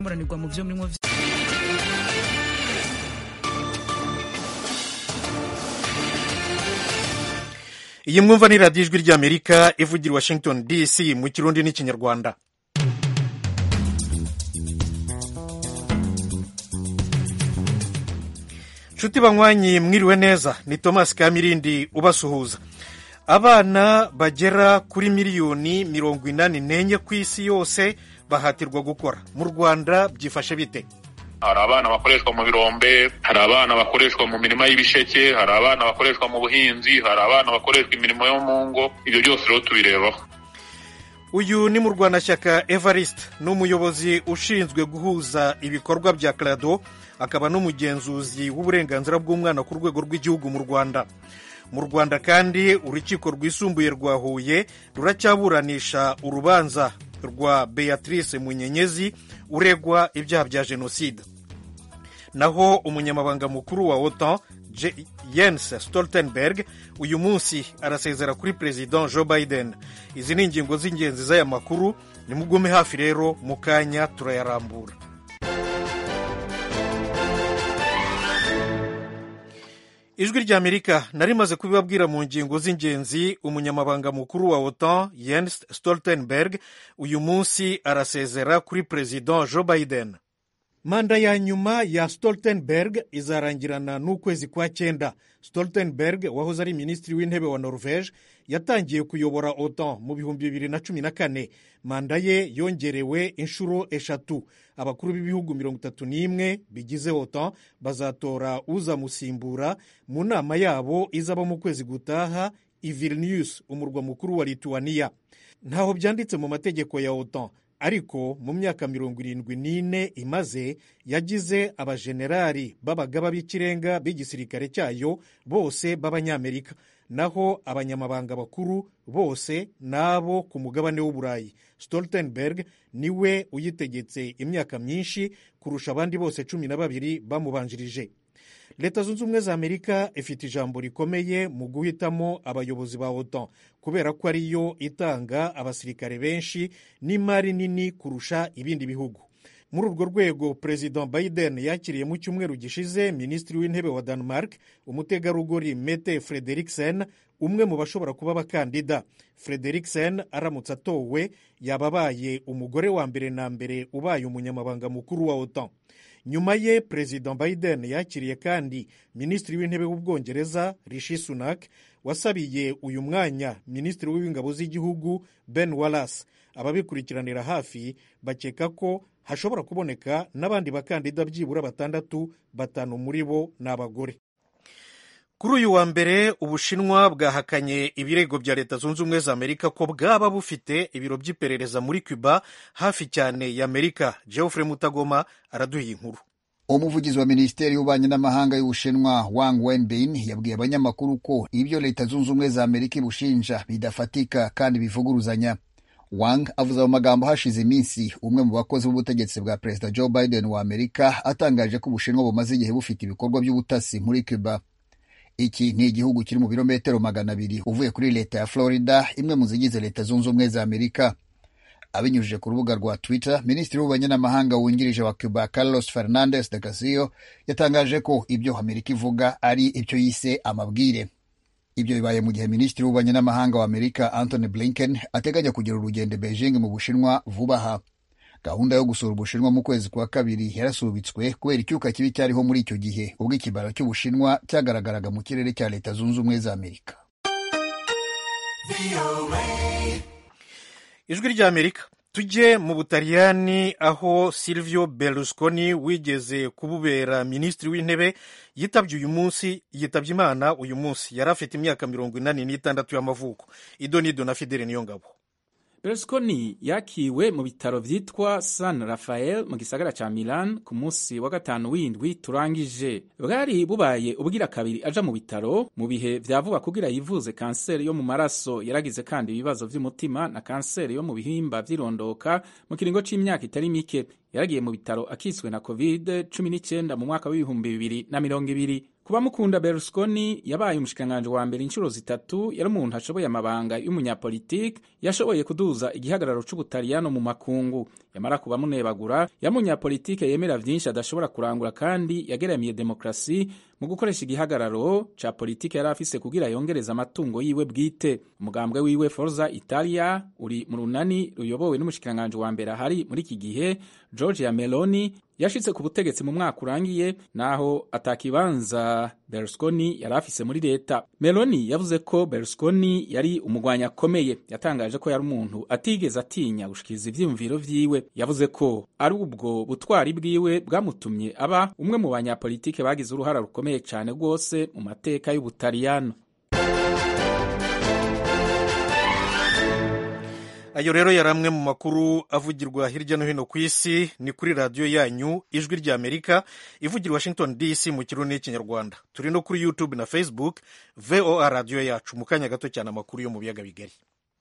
muranirwa mu byo murimo. Iyi mwumva ni radiyo ijwi ry'Amerika ivugira Washington DC mu Kirundi n'Ikinyarwanda. Nshuti banywanyi mwiriwe neza, ni Thomas Kamirindi ubasuhuza. Abana bagera kuri miliyoni 84 ku isi yose bahatirwa gukora. Mu Rwanda byifashe bite? Hari abana bakoreshwa mu birombe, hari abana bakoreshwa mu mirima y'ibisheke, hari abana bakoreshwa mu buhinzi, hari abana bakoreshwa imirimo yo mu ngo. Ibyo byose rero tubirebaho. Uyu ni Murwanashyaka Evariste, n'umuyobozi ushinzwe guhuza ibikorwa bya CRADO, akaba n'umugenzuzi w'uburenganzira bw'umwana ku rwego rw'igihugu mu Rwanda. Mu Rwanda kandi urukiko rwisumbuye rwa Huye ruracyaburanisha urubanza rwa Beatrice Munyenyezi uregwa ibyaha bya jenoside. Naho umunyamabanga mukuru wa OTAN Jens Stoltenberg uyu munsi arasezera kuri President Joe Biden. Izi ni ingingo z'ingenzi z'aya makuru, nimugume hafi rero mu kanya turayarambura. Ijwi ry'Amerika narimaze kubibabwira mu ngingo z'ingenzi. Umunyamabanga mukuru wa OTAN Jens Stoltenberg uyu munsi arasezera kuri President Joe Biden. Manda ya nyuma ya Stoltenberg izarangirana n'ukwezi kwa 9. Stoltenberg wahoze ari minisitiri w'intebe wa Norvege yatangiye kuyobora OTAN mu 2014. Manda ye yongerewe inshuro 3. Abakuru b'ibihugu 31 bigize OTAN bazatora uzamusimbura mu nama yabo izaba mu kwezi gutaha i Vilnius, umurwa mukuru wa Lithuania. Ntaho byanditse mu mategeko ya OTAN, ariko mu myaka 74 imaze yagize abajenerali b'abagaba b'ikirenga b'igisirikare cyayo bose b'Abanyamerika, naho abanyamabanga bakuru bose nabo ku mugabane w'Uburayi. Stoltenberg niwe uyitegetse imyaka myinshi kurusha abandi bose 12 bamubanjirije. Leta Zunze Ubumwe za Amerika ifite ijambo rikomeye mu guhitamo abayobozi ba OTAN kubera ko ariyo itanga abasirikare benshi n'imari nini kurusha ibindi bihugu. Muri urwo rwego President Biden yakiriye mu cyumweru gishize minisitiri w'intebe wa Denmark, umutegarugori Mette Frederiksen, umwe mu bashobora kuba abakandida. Frederiksen aramutse atowe yababaye umugore wa mbere na mbere ubaye umunyamabanga mukuru wa OTAN. Nyuma ye President Biden yakiriye kandi minisitiri w'intebe w'Ubwongereza Rishi Sunak, wasabiye uyu mwanya minisitiri w'ingabo z'igihugu Ben Wallace. Ababikurikiranira hafi bakeka ko hashobora kuboneka n'abandi bakandida byibura 6, 5 muri bo n'abagore. Kuri uyu wa mbere Ubushinwa bwahakanye ibirego bya Leta Zunze Ubumwe za Amerika ko bwaba bufite ibiro by'iperereza muri Cuba hafi cyane ya Amerika. Geoffrey Mutagoma araduha inkuru. Umuvugizi wa Minisiteri y'Ububanyi n'Amahanga y'Ubushinwa Wang Wenbin yabwiye abanyamakuru ko ibyo Leta Zunze Ubumwe za Amerika ibushinja bidafatika kandi bivuguruzanya. Wang avuze mu magambo hashize iminsi umwe mu bakozi b'ubutegetsi bwa Perezida Joe Biden wa Amerika atangaje ko Ubushinwa bumaze igihe bufite ibikorwa by'ubutasi muri Cuba. Iki ni igihugu kiri mu birometero 200 uvuye kuri leta ya Florida, imwe mu zigize Leta Zunze Ubumwe za Amerika. Abinyujije ku rubuga rwa Twitter, Minisitiri w'Ububanyi n'Amahanga wungirije wa Cuba Carlos Fernandez de Castillo yatangaje ko ibyo Amerika ivuga ari icyo yise amabwire. Ibyo bibaye mu gihe Minisitiri w'Ububanyi n'Amahanga wa Amerika Antony Blinken ateganya kugira urugendo Beijing mu Bushinwa vuba aha. Gahunda yo gusura Ubushinwa mu kwezi kwa 2 yarasubitswe kubera icyuka kibi cyariho muri icyo gihe ubwo ikibaro cy'Ubushinwa cyagaragaraga mu kirere cya Leta Zunze Ubumwe za Amerika. Ijwi ry'Amerika. Tujye mu Butaliyani aho Silvio Berlusconi wigeze kububera minisitiri w'intebe yitabye Imana uyu munsi. Yari afite imyaka 86 y'amavuko. Idonido na Fidele Niyongabo. Berlusconi yakiwe mu bitaro vyitwa San Rafael mu gisagara ca Milan ku munsi wa 5 w'indwi turangije. Bwari bubaye ubwira kabiri aja mu bitaro mu bihe vyavuga kugira yivuze kanseri yo mu maraso. Yaragize kandi ibibazo vy'umutima na kanseri yo mu bihimba vy'irondoka mu kiringo c'imyaka itari mike. Yaragiye mu bitaro akiswe na COVID-19 mu mwaka wa 2020. kuba mukunda Berlusconi yabaye umushikanganje wa mbere inshuro zitatu, yari umuntu ashoboye amabanga y'umunyapolitike, yashoboye kuduza igihagararo c'Ubutaliyano mu makungu. Yamara kuba munebagura, y'umunyapolitike yemera vyinshi adashobora kurangura, kandi yageramiye demokrasi mu gukoresha igihagararo ca politike yari afise kugira yongereza amatungo yiwe bwite. Umugambwe wiwe Forza Italia uri mu runani ruyobowe n'umushikanganje wa mbere ahari muri iki gihe, Giorgia Meloni, yashitse ku butegetsi mu mwaka urangiye, naho atakibanza Berlusconi yari afise muri leta. Meloni yavuze ko Berlusconi yari umugwanya akomeye. Yatangaje ko yari umuntu atigeze atinya gushikiriza ivyiyumviro vyiwe. Yavuze ko ari ubwo butwari bwiwe bwamutumye aba umwe mu banyapolitike bagize uruhara rukomeye cyane rwose mu mateka y'Ubutaliyano. Ayo rero yari amwe mu makuru avugirwa hirya no hino ku isi. Ni kuri radiyo yanyu Ijwi ry'Amerika ivugira Washington DC mu kirundi n'ikinyarwanda. Turi no kuri YouTube na Facebook VOA radiyo yacu. Mu kanya gato cyane amakuru yo mu biyaga bigari.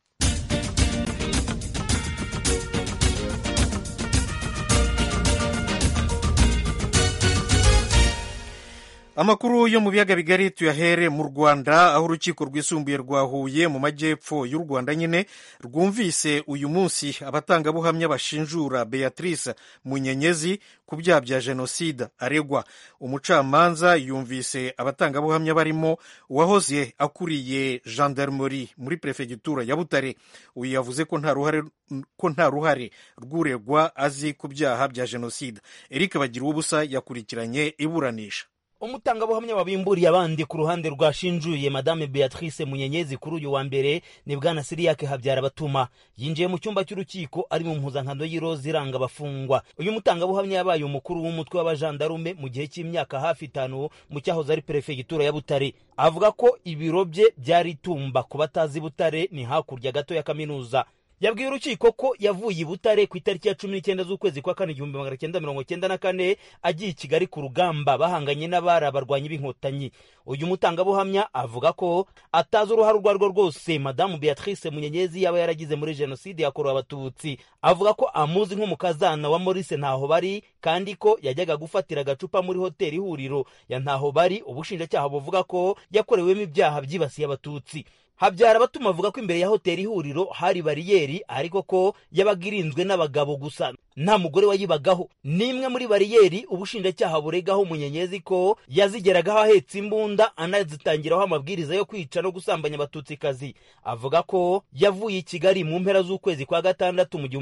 Amakuru yo mu biyaga bigari tuyahere mu Rwanda, aho urukiko rwisumbuye rwa Huye mu majyepfo y'u Rwanda nyine rwumvise uyu munsi abatangabuhamya bashinjura Beatrice Munyenyezi ku byaha bya jenoside aregwa. Umucamanza yumvise abatangabuhamya barimo uwahoze akuriye gendarmerie muri prefegitura ya Butare. Uyu yavuze ko nta ruhare rw'uregwa azi ku byaha bya jenoside. Eric Bagiruwubusa yakurikiranye iburanisha. Umutangabuhamya wabimburiye abandi ku ruhande rwashinjuye Madame Beatrice Munyenyezi kuri uyu wa mbere ni Bwana Siriyake Habyarabatuma. Yinjiye mu cyumba cy'urukiko ari mu mpuzankano y'iroza iranga abafungwa. Uyu mutangabuhamya yabaye umukuru w'umutwe w'abajandarume mu gihe cy'imyaka hafi 5 mu cyahoze ari prefegitura ya Butare. Avuga ko ibiro bye byari Tumba, ku batazi Butare ni hakurya gato ya kaminuza. Yabwiye urukiko ko yavuye i Butare ku itariki ya 19 z'ukwezi kwa 4 1994 agiye i Kigali ku rugamba bahanganye n'abari abarwanyi b'inkotanyi. Uyu mutangabuhamya avuga ko atazi uruhare urwo rwose Madame Beatrice Munyenyezi yaba yaragize muri jenoside yakorewe Abatutsi. Avuga ko amuzi nk'umukazana wa Maurice Ntahobari, kandi ko yajyaga gufatira agacupa muri hoteli Ihuriro ya Ntahobari. Ubushinjacyaha buvuga ko yakorewemo ibyaha byibasiye Abatutsi. Habyarabatuma avuga ko imbere ya hoteli Ihuriro hari bariyeri, ariko ko yabaga irinzwe n'abagabo gusa, nta mugore wayibagaho. Nimwe muri bariyeri ubushinjacyaha buregaho Munyenyezi ko yazigeragaho ahetse imbunda, anazitangiraho amabwiriza yo kwica no gusambanya Abatutsikazi. Avuga ko yavuye i Kigali mu mpera z'ukwezi kwa 6 mu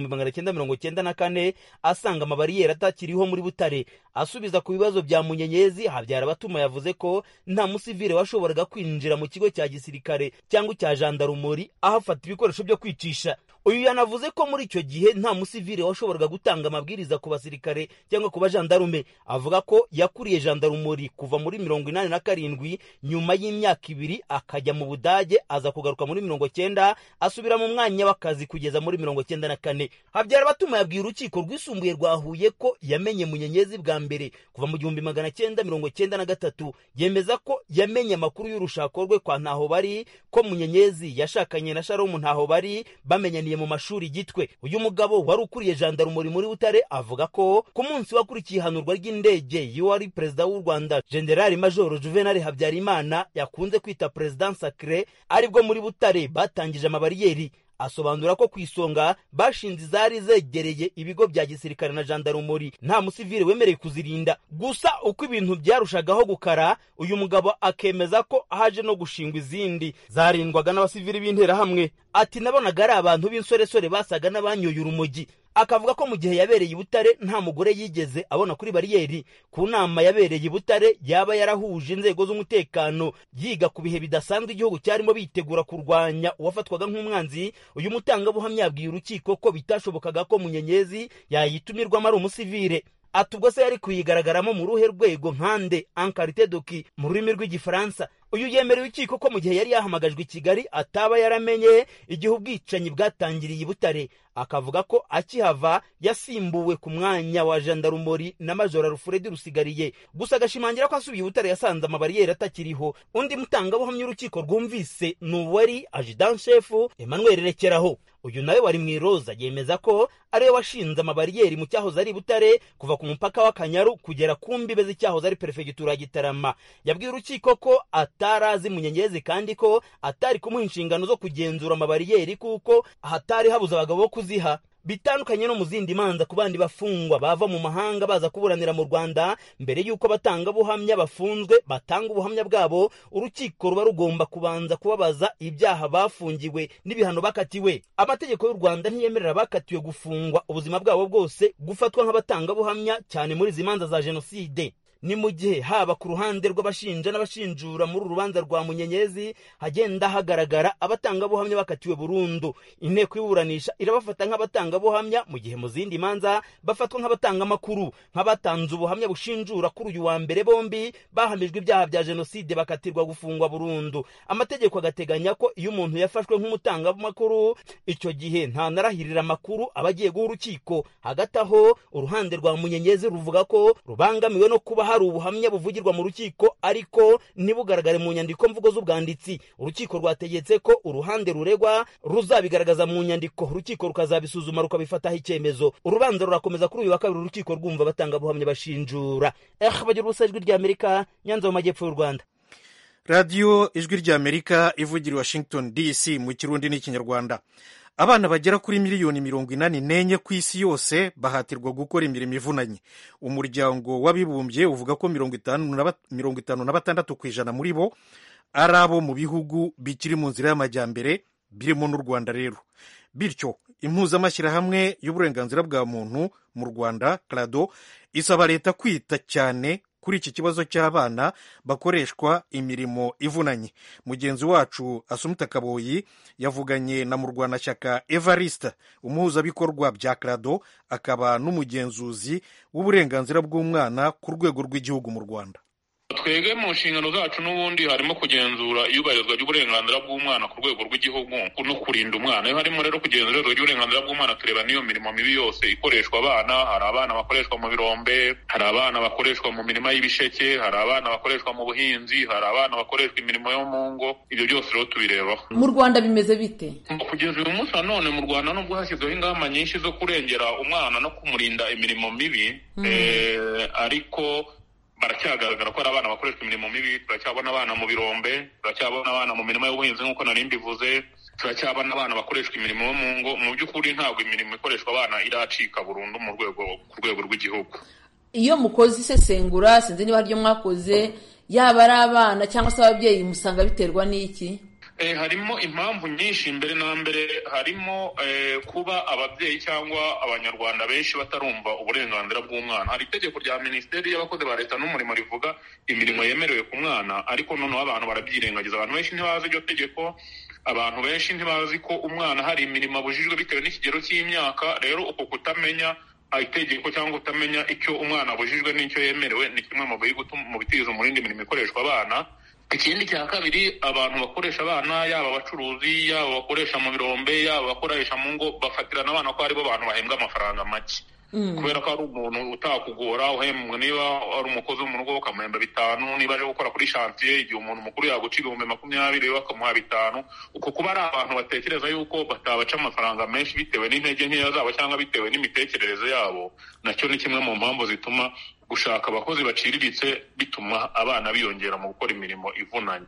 1994 asanga amabariyeri atakiriho muri Butare. Asubiza ku bibazo bya Munyenyezi, Habyarabatuma yavuze ko nta musivile washoboraga kwinjira mu kigo cya gisirikare cyangwa cya jandarumori ahafata ibikoresho byo kwicisha. Uyu yanavuze ko muri icyo gihe nta musivile washoboraga gutanga amabwiriza ku basirikare cyangwa ku bajandarume. Avuga ko yakuriye jandarumori kuva muri 87, nyuma y'imyaka 2 akajya mu Budage, aza kugaruka muri 90 asubira mu mwanya w'akazi kugeza muri 94. Habyarabatuma yabwiye urukiko rwisumbuye rwa Huye ko yamenye Munyenyezi bwa mbere kuva mu 1993. Yemeza ko yamenye amakuru y'urushako rwe kwa Ntahobari, ko Munyenyezi yashakanye na Sharon Ntahobari bamenyaniye mu mashuri Gitwe. Uyu mugabo wari ukuriye jandarumori muri Butare avuga ko ku munsi wakurikiye ihanurwa ry'indege y'uwari perezida w'u Rwanda General Major Juvenal Habyarimana yakunze kwita President Sacré, aribwo muri Butare batangije amabariyeri. Asobanura ko ku isonga bashinze zari zegereye ibigo bya gisirikare na jandarumori, nta musivile wemereye kuzirinda. Gusa uko ibintu byarushagaho gukara, uyu mugabo akemeza ko haje no gushingwa izindi zarindwaga n'abasivile b'intera hamwe. Ati nabonaga ari abantu b'insoresore basaga n'abanyoye urumogi. Akavuga ko mu gihe yabereye i Butare nta mugore yigeze abona kuri bariyeri. Ku nama yabereye i Butare yaba yarahuje inzego z'umutekano yiga ku bihe bidasanzwe igihugu cyarimo bitegura kurwanya uwafatwaga nk'umwanzi. Uyu mutangabuhamya yabwiye urukiko ko bitashobokaga ko Munyenyezi yayitumirwamo ari umusivile. Atubwo se yari kuyigaragaramo mu ruhe rwego nkande en qualité de qui mu rurimi rw'igifaransa. Uyu yemereye urukiko ko mu gihe yari yahamagajwe i Kigali ataba yaramenye igihe ubwicanyi bwatangiriye i Butare. akavuga ko akihava yasimbuwe ku mwanya wa jandarumori na Major Alfred Rusigariye, gusa agashimangira ko asubiye Butare yasanze amabariyeri atakiriho. Undi mutangabuhamya urukiko rwumvise n'uwari Adjudant Chef Emmanuel Rekeraho, uyu nawe wari mu iroza, yemeza ko ariwe washinze amabariyeri mu cyahoze ari Butare kuva ku mupaka w'Akanyaru kugera ku mbibe z'icyahoze ari perefegitura ya Gitarama. Yabwiye urukiko ko atarazi Munyenyezi kandi ko atari kumuha inshingano zo kugenzura amabariyeri kuko hatari habuze abagabo bo kuziha. Bitandukanye no mu zindi manza ku bandi bafungwa bava mu mahanga baza kuburanira mu Rwanda, mbere y'uko batanga buhamya bafunzwe batanga ubuhamya bwabo, urukiko ruba rugomba kubanza kubabaza ibyaha bafungiwe n'ibihano bakatiwe. Amategeko y'u Rwanda ntiyemerera abakatiwe gufungwa ubuzima bwabo bwose gufatwa nk'abatanga buhamya, cyane muri izi manza za jenoside. Ni mu gihe haba ku ruhande rw'abashinja n'abashinjura muri urubanza rwa Munyenyezi hagenda hagaragara abatangabuhamya bakatiwe burundu. Inteko y'iburanisha irabafata nk'abatangabuhamya, mu gihe mu zindi manza bafatwa nk'abatanga amakuru. Nk'abatanze ubuhamya bushinjura kuri uyu wa mbere bombi bahamijwe ibyaha bya jenoside bakatirwa gufungwa burundu. Amategeko agateganya ko iyo umuntu yafashwe nk'umutangamakuru, icyo gihe ntanarahirira amakuru aba agiye guha urukiko. Hagati aho uruhande rwa Munyenyezi ruvuga ko rubangamiwe no kuba hari ubuhamya buvugirwa mu rukiko ariko ntibugaragare mu nyandiko mvugo z'ubwanditsi. Urukiko rwategetse ko uruhande ruregwa ruzabigaragaza mu nyandiko, urukiko rukazabisuzuma rukabifataho icyemezo. Urubanza rurakomeza kuri uyu wa kabiri, urukiko rwumva abatangabuhamya bashinjura. Bagira ubusa, Ijwi ry'Amerika, Nyanza mu majyepfo y'u Rwanda. radiyo Ijwi ry'Amerika ivugira i Washington DC mu Kirundi n'Ikinyarwanda. Abana bagera kuri miliyoni 84 ku isi yose bahatirwa gukora imirimo ivunanye. Umuryango w'abibumbye uvuga ko 56% muri bo ari abo mu bihugu bikiri mu nzira y'amajyambere birimo n'u Rwanda rero. Bityo impuzamashyirahamwe y'uburenganzira bwa muntu mu Rwanda CRADO isaba leta kwita cyane kuri iki kibazo cy'abana bakoreshwa imirimo ivunanye. Mugenzi wacu Asumta Kaboyi yavuganye na Murwanashyaka Evariste, umuhuzabikorwa bya CRADO akaba n'umugenzuzi w'uburenganzira bw'umwana ku rwego rw'igihugu mu Rwanda. Twebwe mu nshingano zacu n'ubundi harimo kugenzura iyubahirizwa ry'uburenganzira bw'umwana ku rwego rw'igihugu no kurinda umwana. Iyo harimo rero kugenzura ry'uburenganzira bw'umwana, tureba n'iyo mirimo mibi yose ikoreshwa abana. Hari abana bakoreshwa mu birombe, hari abana bakoreshwa mu mirima y'ibisheke, hari abana bakoreshwa mu buhinzi, hari abana bakoreshwa imirimo yo mu ngo. Ibyo byose rero tubirebaho. Mu Rwanda bimeze bite? Kugeza uyu munsi none mu Rwanda nubwo hashyizweho ingamba nyinshi zo kurengera umwana no kumurinda imirimo mibi, ariko baracyagaragara ko ari abana bakoreshwa imirimo mibi. Turacyabona abana mu birombe, turacyabona abana mu mirimo y'ubuhinzi nk'uko nari mbivuze, turacyabona abana bakoreshwa imirimo yo mu ngo. Mu by'ukuri ntabwo imirimo ikoreshwa abana iracika burundu ku rwego rw'igihugu. Iyo mukoze isesengura, sinzi niba haryo mwakoze, yaba ari abana cyangwa se ababyeyi, musanga biterwa n'iki? Harimo impamvu nyinshi. Mbere na mbere harimo kuba ababyeyi cyangwa abanyarwanda benshi batarumva uburenganzira bw'umwana. Hari itegeko rya Minisiteri y'Abakozi ba Leta n'Umurimo rivuga imirimo yemerewe ku mwana, ariko noneho abantu barabyirengagiza. Abantu benshi ntibazi iryo tegeko, abantu benshi ntibazi ko umwana hari imirimo abujijwe bitewe n'ikigero cy'imyaka. Rero uko kutamenya itegeko cyangwa kutamenya icyo umwana abujijwe n'icyo yemerewe ni kimwe mu bitiza umurindi imirimo ikoreshwa abana. Ikindi cya kabiri, abantu bakoresha abana, yaba abacuruzi, yaba bakoresha mu birombe, yaba bakoresha mu ngo, bafatirana abana ko aribo bantu bahembwa amafaranga make. Kubera ko ari umuntu utakugora, uhembwa niba ari umukozi wo mu rugo ukamuhemba 5, niba aje gukora kuri chantier igihe umuntu mukuru yaguca 20,20 bakamuha 5. Uko kuba ari abantu batekereza yuko batabaca amafaranga menshi bitewe n'intege nkeya zabo cyangwa bitewe n'imitekerereze yabo, nacyo ni kimwe mu mpamvu zituma gushaka abakozi baciriritse bituma abana biyongera mu gukora imirimo ivunanye.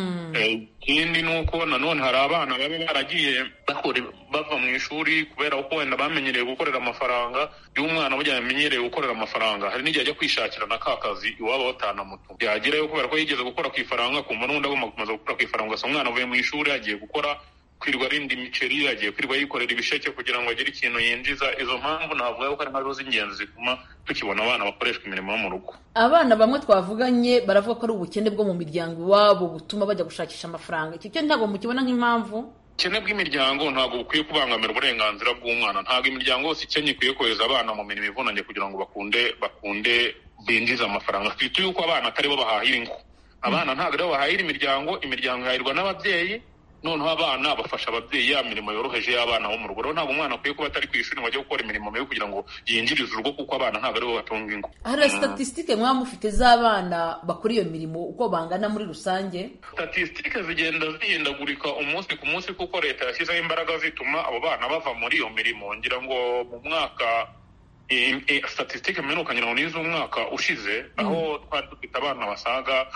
Ikindi ni uko nanone hari abana baba baragiye bava mu ishuri kubera uko wenda bamenyereye gukorera amafaranga. Iyo umwana burya yamenyereye gukorera amafaranga, hari n'igihe ajya kwishakira na ka kazi iwabo batanamutu, yagerayo kubera ko yigeze gukora ku ifaranga, kumva n'undi agomba gukomeza gukora ku ifaranga. Gusa umwana avuye mu ishuri agiye gukora, kwirirwa arinda imiceri, agiye kwirirwa yikorera ibisheke kugira ngo agire ikintu yinjiza. Izo mpamvu navuga ko ari nkazo z'ingenzi zituma tukibona abana bakoreshwa imirimo yo mu rugo. Abana bamwe twavuganye baravuga ko ari ubukene bwo mu miryango iwabo butuma bajya gushakisha amafaranga. Icyo ntabwo mukibona nk'impamvu? Ubukene bw'imiryango ntabwo bukwiye kubangamira uburenganzira bw'umwana. Ntabwo imiryango yose ikennye ikwiye kohereza abana mu mirimo ivunanye kugira ngo bakunde binjize amafaranga. Twite yuko abana atari bo bahahira ingo. Abana ntabwo aribo bahahira imiryango ihahirwa n'ababyeyi. noneho abana bafasha ababyeyi ya mirimo yoroheje y'abana bo mu rugo. Rero ntabwo umwana akwiye kuba atari ku ishuri ngo ajye gukora imirimo mibi kugira ngo yinjirize urugo, kuko abana ntabwo aribo batunga ingo. Hari statistique mwaba mufite z'abana bakora iyo mirimo uko bangana muri rusange? Statistique zigenda zihindagurika umunsi ku munsi, kuko leta yashyizeho imbaraga zituma abo bana bava muri iyo mirimo. Ngira ngo mu mwaka statistique mperuka ngira ngo n'iz'umwaka ushize, aho twari dufite abana basaga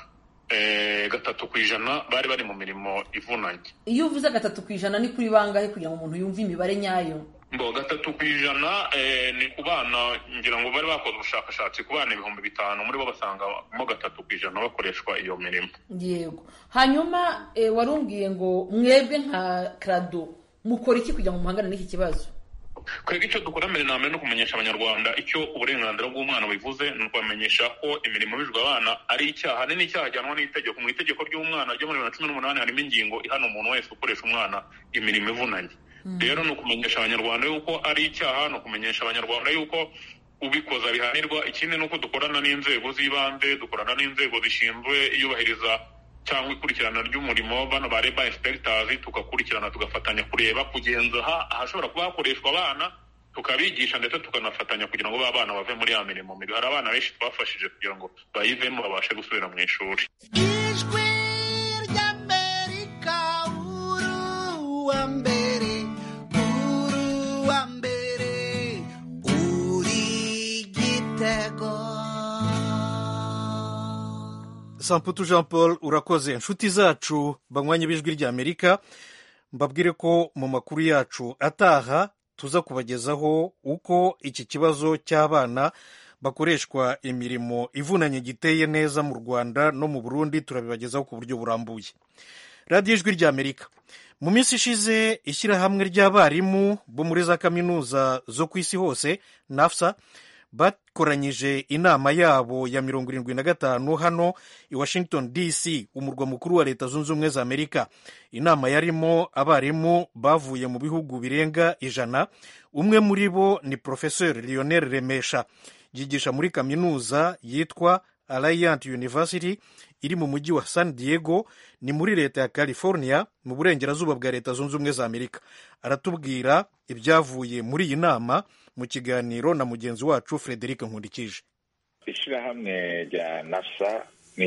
3% bari bari mu mirimo ivunanye. Iyo uvuze 3% ni kuri bangahe kugira ngo umuntu yumve imibare nyayo? 3% ni ku bana, ngira ngo bari bakoze ubushakashatsi ku bana 5,000, muri bo basanga mo 3% bakoreshwa iyo mirimo. Yego. Hanyuma warumbwiye ngo mwebwe nka Crado mukora iki kugira ngo muhangane n'iki kibazo? Kwega icyo dukora mbere na mbere no kumenyesha abanyarwanda icyo uburenganzira bw'umwana bivuze, ni ukubamenyesha ko imirimo ibijwe abana ari icyaha, ni n'icyaha ajyanwa n'itegeko. Mu itegeko ry'umwana ryo muri 2018 harimo ingingo ihana umuntu wese ukoresha umwana imirimo ivunanye. Rero ni ukumenyesha abanyarwanda yuko ari icyaha, ni ukumenyesha abanyarwanda yuko ubikoza bihanirwa. Ikindi ni uko dukorana n'inzego z'ibanze, dukorana n'inzego zishinzwe iyubahiriza cyangwa ikurikirana ry'umurimo, bano ba labor inspectors, tugakurikirana tugafatanya kureba kugenzura ahashobora kuba hakoreshwa abana, tukabigisha ndetse tukanafatanya kugira ngo abana bave muri ya mirimo mibi. Hari abana benshi twafashije kugira ngo bayivemo babashe gusubira mu ishuri. Ijwi ry'Amerika, uruwa mbere, uri igitego. Samputu Jean Paul, urakoze. Inshuti zacu banywanyi b'ijwi ry'Amerika, mbabwire ko mu makuru yacu ataha tuza kubagezaho uko iki kibazo cy'abana bakoreshwa imirimo ivunanye giteye neza mu Rwanda no mu Burundi. Turabibagezaho ku buryo burambuye. Radiyo Ijwi ry'Amerika, mu minsi ishize ishyirahamwe ry'abarimu bo muri za kaminuza zo ku isi hose NAFSA bakoranyije inama yabo ya 75 hano i Washington DC, umurwa mukuru wa Leta Zunze Ubumwe za Amerika. Inama yarimo abarimu bavuye mu bihugu birenga 100. Umwe muri bo ni Professor Lionel Remesha, yigisha muri kaminuza yitwa Alliant University iri mu mujyi wa San Diego, ni muri leta ya California mu burengerazuba bwa Leta Zunze Ubumwe za Amerika. Aratubwira ibyavuye muri iyi nama mu kiganiro na mugenzi wacu Frederic Nkundikije. Ishirahamwe rya NAFSA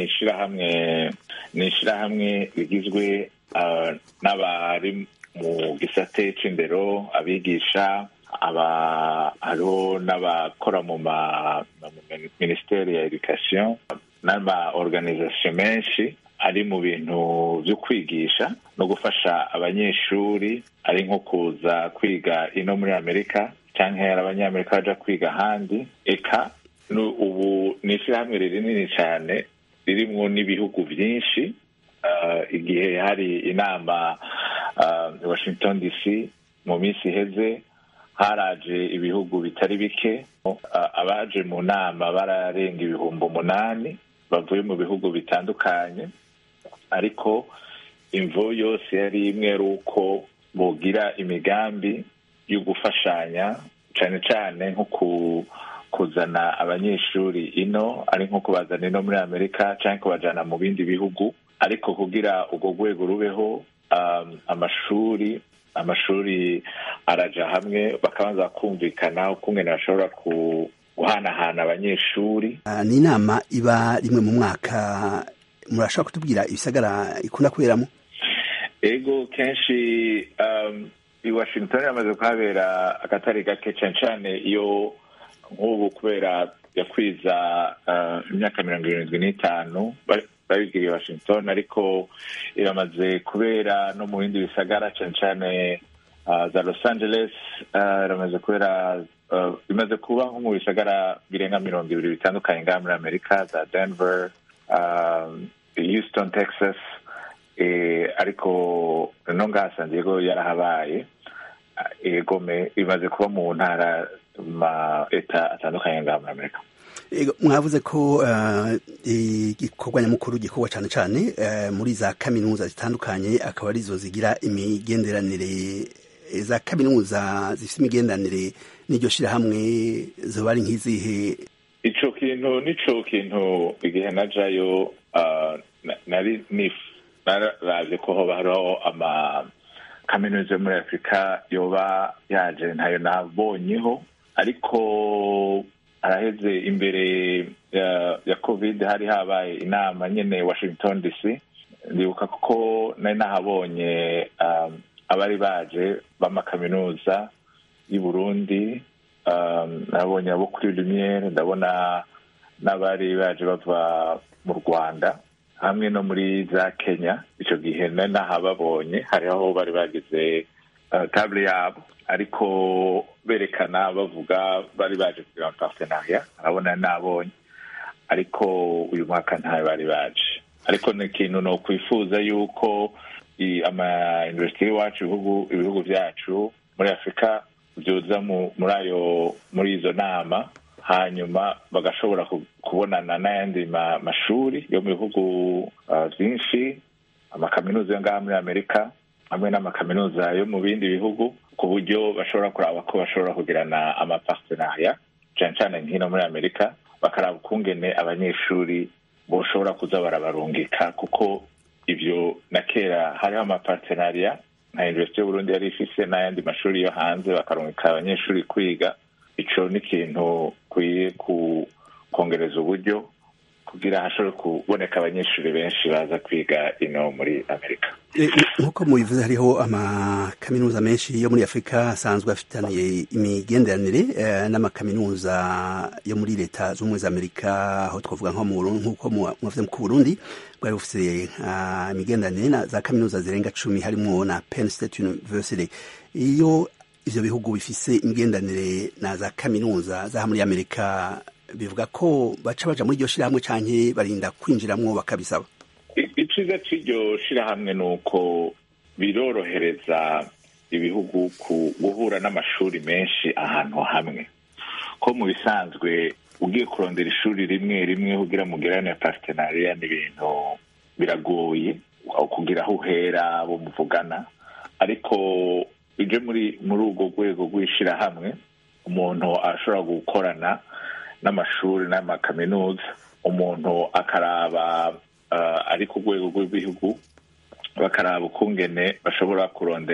ni ishirahamwe rigizwe n'abari mu gisate c'indero, abigisha, hariho n'abakora mu ministeri ya education, n'ama organisation menshi ari mu bintu byo kwigisha no gufasha abanyeshuri, ari nko kuza kwiga ino muri Amerika cyangwa abanyamerika baja kwiga ahandi. Eka ubu ni ishirahamwe rinini cyane ririmwo n'ibihugu byinshi. Igihe hari inama Washington DC mu minsi iheze, haraje ibihugu bitari bike. Abaje mu nama bararenga 8,000 bavuye mu bihugu bitandukanye, ariko imvo yose yari imwe, uko bogira imigambi yo gufashanya, cyane cyane nko kuzana abanyeshuri ino, ari nko kubazana ino muri Amerika cyangwa kubajana mu bindi bihugu. Ariko kugira ubwo rwego rubeho, amashuri araja hamwe, bakabanza kumvikana ukungene bashobora guhanahana abanyeshuri. Ni inama iba rimwe mu mwaka. Murashobora kutubwira ibisagara ikunda kuberamo? Ego, kenshi i Washington yamaze kuhabera akatari gake, cyane cyane iyo nk'ubu kubera yakwiza imyaka 75 babigiriye Washington, ariko iramaze kubera no mu bindi bisagara, cyane cyane za Los Angeles, iramaze kubera imaze kuba nko mu bisagara birenga 200 bitandukanye ngaha muri Amerika, za Denver, Houston, Texas, ariko no ngaha San Diego yarahabaye. Egome imaze kuba mu ntara ma eta atandukanye ngaha muri Amerika. Mwavuze ko igikorwa nyamukuru gikorwa cyane cyane muri za kaminuza zitandukanye, akaba arizo zigira imigenderanire. Za kaminuza zifite imigenderanire n'iryo shirahamwe zoba ari nk'izihe? Nico kintu igihe najayo nari baravye ko hoba hariho kaminuza muri Afrika yoba yaje ntayo nabonyeho, ariko araheze imbere ya COVID hari habaye inama nyene Washington DC. Ndibuka ko nari nahabonye abari baje b'amakaminuza y'u Burundi, nabonye abo kuri Lumiere, ndabona n'abari baje bava mu Rwanda hamwe no muri za Kenya. Ico gihe nari nahababonye, hariho bari bagize table yabo, ariko berekana bavuga bari baje kugira partenariat, arabona nabonye, ariko uyu mwaka ntayo bari baje. Ariko ni ikintu no kwifuza yuko ama university wacu ibihugu vyacu muri Afrika byoza muri izo nama, hanyuma bagashobora kubonana n'ayandi mashuri yo mu bihugu vyinshi, amakaminuza yo ngaha muri Amerika hamwe n'amakaminuza yo mu bindi bihugu, ku buryo bashobora kuraba ko bashobora kugirana amapartenariat cane cane nkino muri Amerika, bakaraba ukungene abanyeshuri boshobora kuza barabarungika, kuko ivyo na kera hariho amapartenariat nka University y'Uburundi yari ifise n'ayandi mashuri yo hanze, bakarungika abanyeshuri kwiga. Ico ni ikintu kwiye kongereza uburyo kugira hashobore kuboneka abanyeshuri benshi baza kwiga ino muri Amerika. Nkuko mubivuze, hariho amakaminuza menshi yo muri Afrika asanzwe afitaniye imigenderanire n'amakaminuza yo muri leta z'ubumwe za Amerika, aho twavuga nko mu Burundi, nkuko mwavuze ku Burundi bwari bufise imigenderanire za kaminuza zirenga 10 harimo na Penn State University. Iyo ivyo bihugu bifise imigenderanire na za kaminuza za muri Amerika, bivuga ko baca baja muri iryo shirahamwe canke barinda kwinjiramwo bakabisaba? Iciza c'iryo shirahamwe nuko birorohereza ibihugu guhura n'amashuri menshi ahantu hamwe. Ko mu bisanzwe ugiye kurondera ishuri rimwe kugira mugirane partenariat n'ibintu biragoye kugira aho uhera abo muvugana, ariko ije muri urwo rwego rw'ishirahamwe umuntu ashobora gukorana n'amashuri n'amakaminuza, umuntu akaraba ari ku rwego rw'ibihugu, bakaraba ukungene bashobora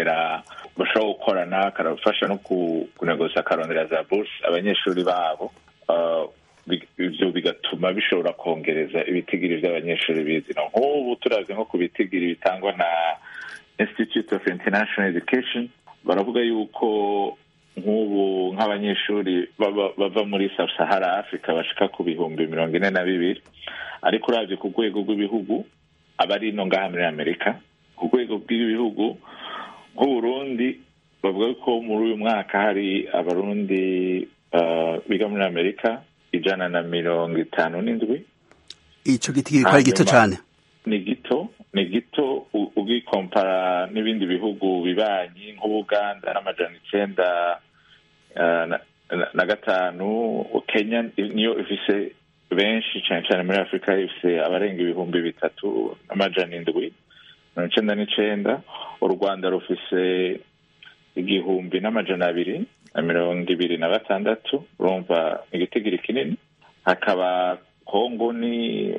gukorana, akarafasha no kunegosa, akarondera za bourse abanyeshuri babo. Ivyo bigatuma bishobora kongereza ibitigiri vy'abanyeshuri bizino. Nk'ubu turavye nko ku bitigiri bitangwa na Institute of International Education, baravuga yuko nk'ubu nk'abanyeshuri bava muri Sahara Africa bashika ku 42,000, ariko uravye ku rwego rw'ibihugu abari no ngaha muri Amerika, ku rwego rw'ibihugu nk'Uburundi bavuga ko muri uyu mwaka hari abarundi biga muri Amerika 157. Ico giti ko ari gito cane? Ni gito ugikompara n'ibindi bihugu bibanyi nk'Ubuganda n'505. Kenya niyo ifise benshi cyane muri Afrika, ifise abarenga 3,799. U Rwanda rufise 1,226. urumva igitigiri kinini. Hakaba Kongo ni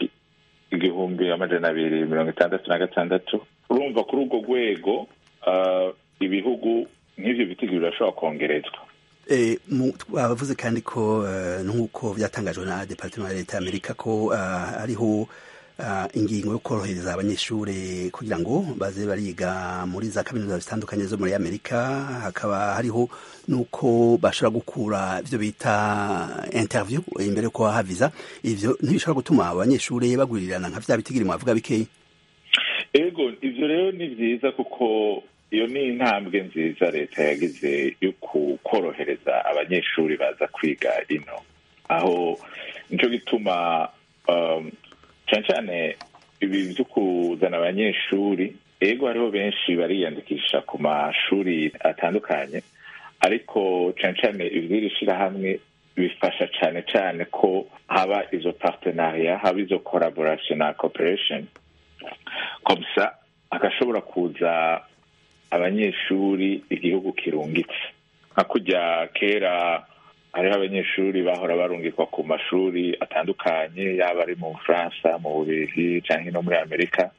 1,266. urumva kuri urwo rwego ibihugu nk'ivyo bitigiri birashobora kongerezwa. Bavuze kandi ko nk'uko byatangajwe na Departement ya Leta y'Amerika ko hariho ingingo yo korohereza abanyeshuri kugira ngo baze bariga muri za kaminuza zitandukanye zo muri Amerika. Hakaba hariho nuko bashobora gukura ivyo bita interview imbere ko haviza. Ivyo ntibishobora gutuma abanyeshuri bagurirana nka vya bitigiri mwavuga bikeyi? Ego, ivyo rero ni vyiza, kuko iyo ni intambwe nziza leta yagize yo korohereza abanyeshuri baza kwiga ino, aho nico gituma cyane ibi byo kuzana abanyeshuri. Ego hariho benshi bariyandikisha ku mashuri atandukanye, ariko cyane ivyiri shirahamwe bifasha cyane ko haba izo partenariat, haba izo collaboration na cooperation, komsa agashobora kuza abanyeshuri igihugu kirungitse. Nka kujya kera hariho abanyeshuri bahora barungikwa ku mashuri atandukanye, yaba ari mu Bufaransa, mu Bubiligi canke no muri Amerika.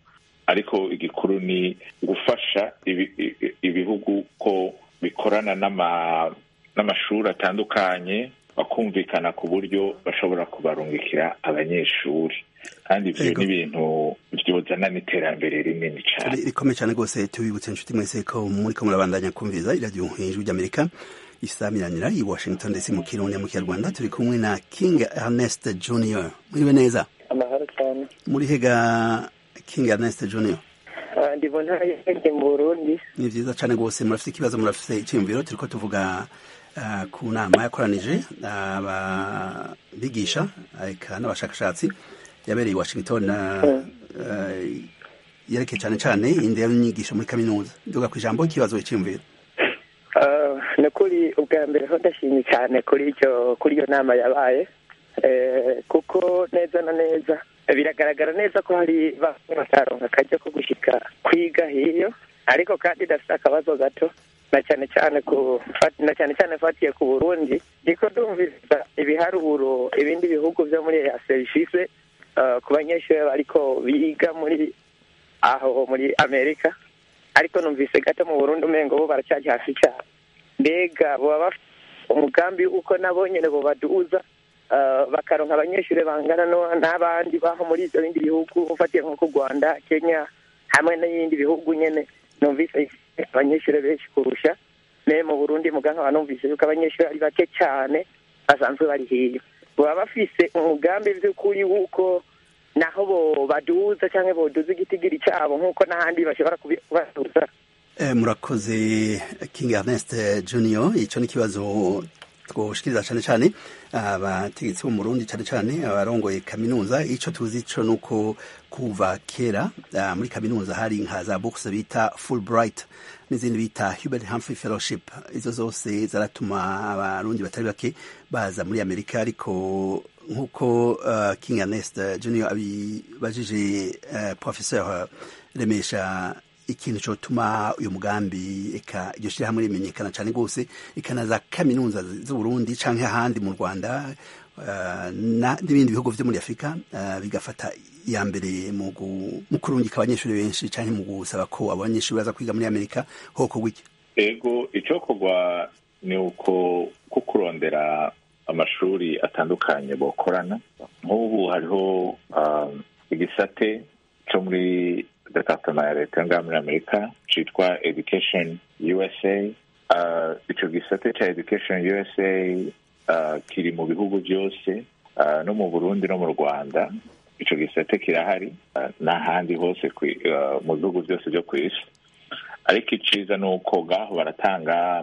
ariko igikuru ni gufasha ibihugu ko bikorana n'amashuri atandukanye bakumvikana ku buryo bashobora kubarungikira abanyeshuri, kandi ibyo ni ibintu byozana n'iterambere rinini cyane rikomeye cyane rwose. Tubibutse inshuti mwese ko muriko murabandanya kumviriza iradiyo Ijwi ry'Amerika isamiranira i Washington DC mu Kirundi mu Kinyarwanda. Turi kumwe na King Ernest Junior. Muriwe neza? Amahoro cyane. Muri hega King Ernest Junior? Ndibona yenge mu Burundi. Ni vyiza cyane rwose. Murafite ikibazo, murafite icyumviro? Turiko tuvuga ku nama yakoranije abigisha eka n'abashakashatsi yabereye i Washington yerekeye cyane cyane indero n'inyigisho muri kaminuza. Nduga ku ijambo ikibazo cy'imviro. Nakuri ubwa mbere ho ndashimye cyane kuri iyo nama yabaye, kuko neza na neza biragaragara neza ko hari bamwe bataronka akajya ko gushika kwiga hiyo, ariko kandi dafite akabazo gato na cyane cyane fatiye ku Burundi. Ndiko ndumviriza ibiharuro ibindi bihugu byo muri EAC bifise ku banyeshuri bariko biga muri Amerika, ariko numvise gato mu Burundi umengo bo baracyaje hasi cyane. Mbega boba bafite umugambi uko nabo nyene bo baduza bakaronka abanyeshuri bangana n'abandi baho muri ivyo bindi bihugu, ufatiye nko ku Rwanda, Kenya hamwe n'ibindi bihugu nyene. Numvise abanyeshuri benshi kurusha mu Burundi, muganga numvise yuko abanyeshuri ari bake cyane basanzwe bari hiyo. Boba bafise umugambi vy'ukuri wuko naho bo baduza cyangwa boduza igitigiri cyabo nk'uko n'ahandi bashobora kubaduza? Murakoze King Ernest Junior. Ico ni kibazo twoshikiriza cyane cyane abategetsi bo mu Burundi, cyane cyane abarongoye kaminuza. Ico tuzi co nuko kuva kera muri kaminuza hari nka za bourse bita Fulbright n'izindi bita Hubert Humphrey Fellowship. Izo zose zaratuma abarundi batari bake baza muri Amerika, ariko nkuko King Ernest Junior abibajije Professeur Remesha, ikintu cyotuma uyu mugambi eka iryo shirahamwe rimenyekana cyane rwose, ikanaza kaminuza z'Uburundi canke ahandi mu Rwanda n'ibindi bihugu vyo muri Afrika bigafata iya mbere mu kurungika abanyeshuri benshi canke mu gusaba ko abanyeshuri baza kwiga muri Amerika, hoko gwiki? Ego icokorwa ni uko kurondera amashuri atandukanye bokorana. Nk'ubu hariho igisate cyo muri departement ya leta ngaha muri Amerika citwa Education USA. Ico gisate ca Education USA kiri mu bihugu byose, no mu Burundi no mu Rwanda. Ico gisate kirahari n'ahandi hose mu bihugu byose byo kw'isi, ariko iciza ni uko ngaho baratanga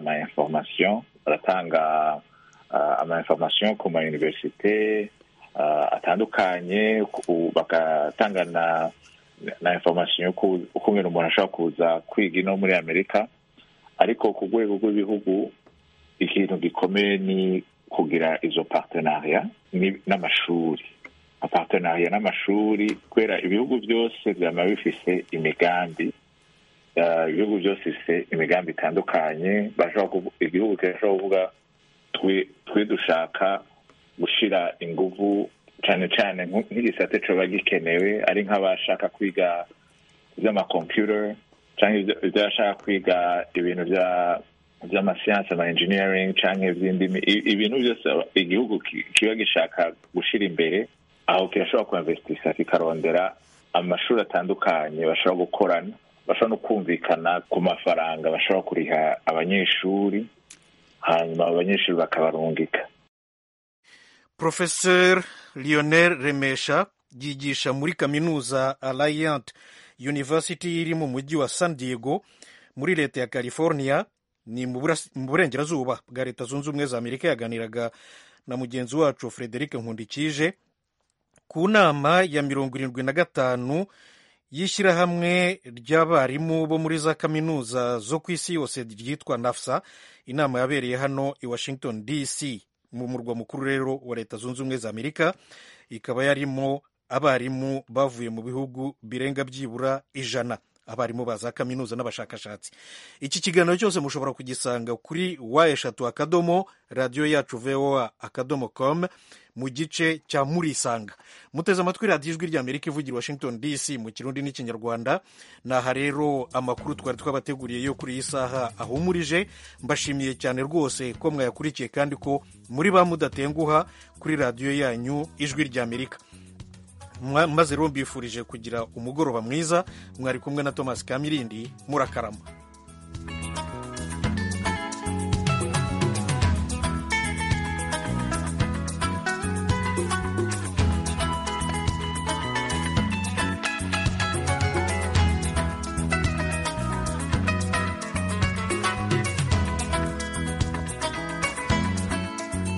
ama information ku ma universite atandukanye, bagatanga na information ukungena umuntu ashobora kuza kwiga no muri Amerika. Ariko ku rwego rw'ibihugu ikintu gikomeye ni kugira izo partenariat n'amashuri, partenariat n'amashuri, kubera ibihugu byose byama bifise imigambi, ibihugu byose bifise imigambi itandukanye. Igihugu kirashobora kuvuga twe dushaka gushira inguvu cyane cyane nk'igisate coba gikenewe ari nk'abashaka kwiga iby'amakomputer cyangwa ibyashaka kwiga ibintu by'amasiyansi, ama engineering cyangwa iby'indimi, ibintu byose igihugu kiba gishaka gushira imbere, aho kirashobora kuinvestisa kikarondera amashuri atandukanye bashobora gukorana, bashobora no kumvikana ku mafaranga bashobora kuriha abanyeshuri, hanyuma abanyeshuri bakabarungika. Professeur Lionel Remesha yigisha muri kaminuza Alliant University iri mu mujyi wa San Diego muri leta ya California, ni mu burengerazuba bwa Leta Zunze Ubumwe za Amerika. Yaganiraga na mugenzi wacu Frederic Nkundikije ku nama ya 75 y'ishyirahamwe ry'abarimu bo muri za kaminuza zo ku isi yose ryitwa NAFSA. Inama yabereye hano i Washington DC mu murwa mukuru rero wa Leta Zunze Ubumwe za Amerika, ikaba yarimo abarimu bavuye mu bihugu birenga byibura 100. abarimu ba za kaminuza n'abashakashatsi. Iki kiganiro cyose mushobora kugisanga kuri wa3 radiyo yacu voa.com mu gice cya murisanga. Muteze amatwi radiyo ijwi ry'Amerika ivugira Washington DC mu kirundi n'ikinyarwanda. Naha rero amakuru twari twabateguriye yo kuri iyi saha ahumurije. Mbashimiye cyane rwose ko mwayakurikiye kandi ko muri ba mudatenguha kuri radiyo yanyu ijwi ry'Amerika. Maze rero mbifurije kugira umugoroba mwiza. Mwari kumwe na Thomas Kamirindi. Murakarama.